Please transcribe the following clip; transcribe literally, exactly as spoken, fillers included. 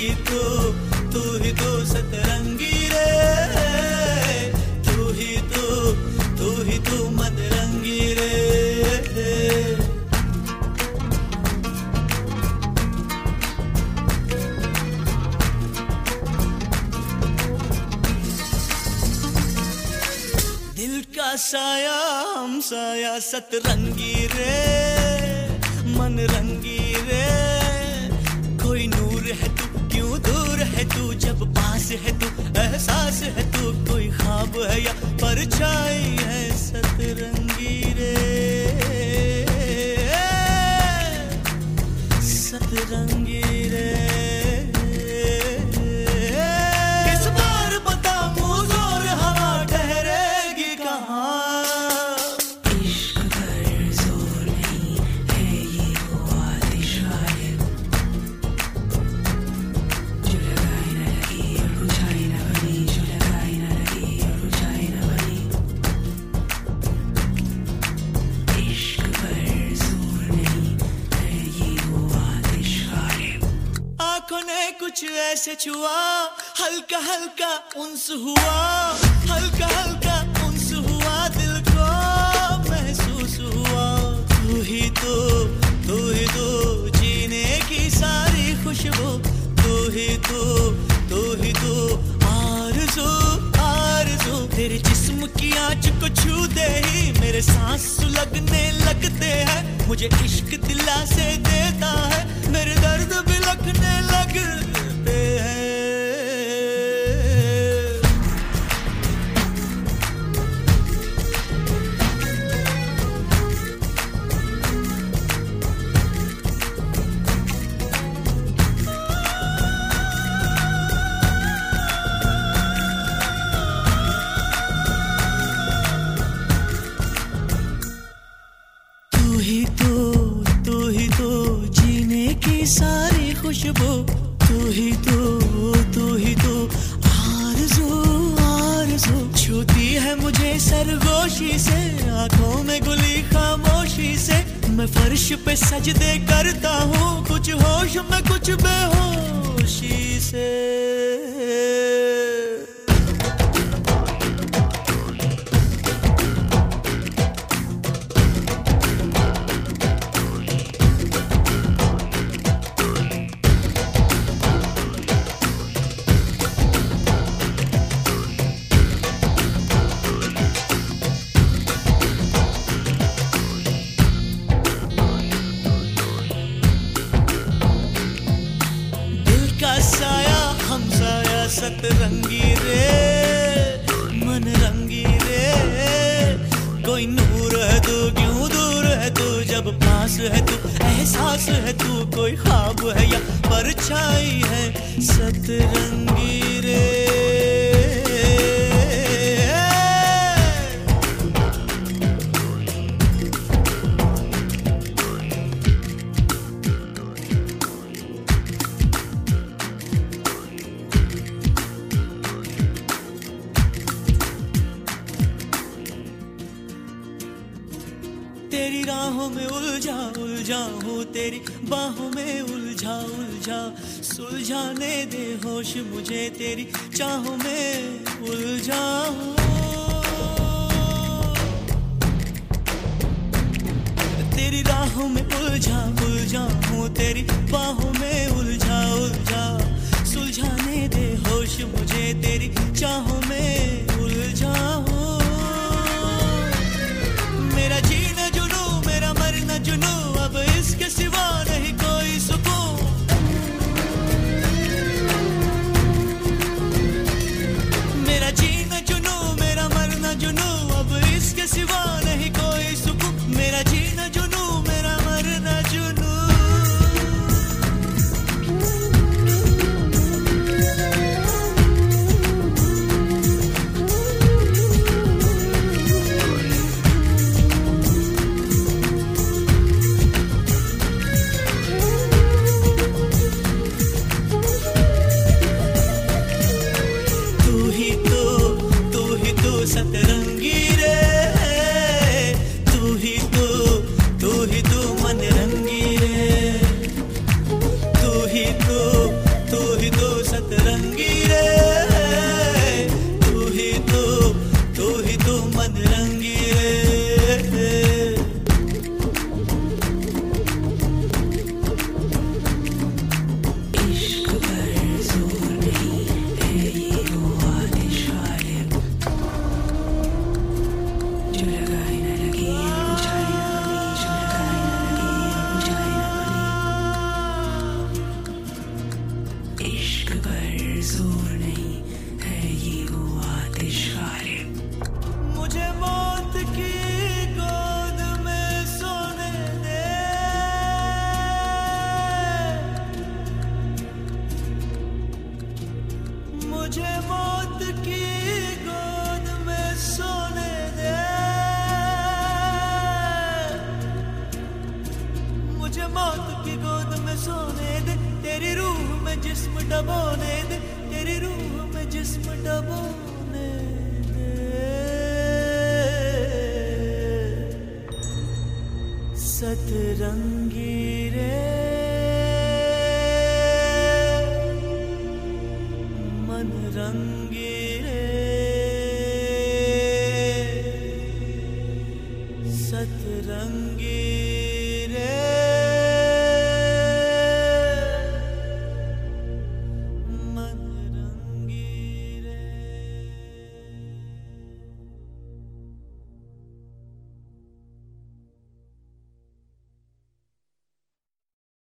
ही तो, तू ही तो सतरंगी रे, तू ही तो, तू ही तो मदरंगी रे। दिल का साया हम साया सतरंगी रे, मन रंगी रे। कोई नूर है तू, क्यों दूर है तू, जब पास है तू एहसास है तू। कोई ख्वाब है या परछाई है सतरंगी रे, सतरंगी रे। इस बार बता मुँह जोर हवा ठहरेगी कहाँ। इश्क पर जोर नहीं है ये वो आतिश गालिब, जो लगाई न लगी और बुझाई न बनी, जो लगाई न लगी और बुझाई न बनी। इश्क पर जोर नहीं है ये वो आतिश गालिब। आंखों ने कुछ ऐसे छुआ, हल्का हल्का उन्स हुआ, हल्का हल्का उन्स हुआ, दिल को महसूस हुआ। तू ही तो, तू ही तो जीने की सारी खुशबू, तू ही तो, तू ही तो आरज़ू आरज़ू। तेरे जिस्म की आँच को छू दे ही मेरे सांस सुलगने लगते हैं। मुझे इश्क दिलासे देता है, मेरे दर्द बिलखने लगते हैं। तू ही तो, तू ही तो जीने की सारी खुशबू, तू ही तो, तू ही तो आरज़ू आरज़ू। छूती है मुझे सरगोशी से, आंखों में गुली खामोशी से। मैं फर्श पे सजदे करता हूँ, कुछ होश में कुछ बेहोशी से। दिल का साया हम साया सतरंगी रे, मन रंगी रे। कोई नूर है तू, क्यों दूर है तू, जब पास है तू एहसास है तू। कोई ख्वाब है या परछाई है सतरंगी रे। तेरी राहों में उलझा उलझा हूँ, तेरी बाहों में उलझा उलझा। सुलझाने दे होश मुझे, तेरी चाहों में उलझा हूँ। तेरी राहों में उलझा उलझा हूँ, तेरी बाहों में उलझा उलझा। सुलझाने दे होश मुझे, तेरी चाहों में उलझा हूँ। मेरा जीना जुनू, मेरा मरना जुनू, अब इसके सिवा नहीं कोई सुकून। मेरा जीना जुनू, मेरा मरना जुनू, अब इसके सिवा नहीं कोई सुकून। मेरा जीना जुनू, मेरा मरना जुनू। पर जोर नहीं है ये वो आतिश गालिब। मुझे मौत की गोद में सोने दे, मुझे मौत की गोद में सोने दे, मुझे मौत की गोद में सोने दे, तेरी रूह में जिस्म डबोने दे, तेरी रूह में जिस्म डबोने दे। सतरंगी रे मन रंगी रे, सतरंगी